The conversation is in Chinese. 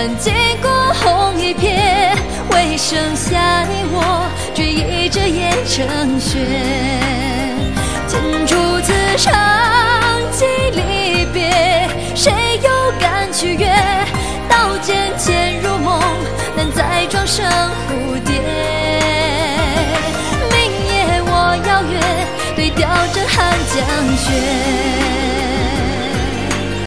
断经过红一瞥，为剩下你我追忆着烟成雪。见初次长期离别，谁又敢取悦？刀剑潜入梦，难再装成蝴蝶。明夜我邀月，对调着寒江雪。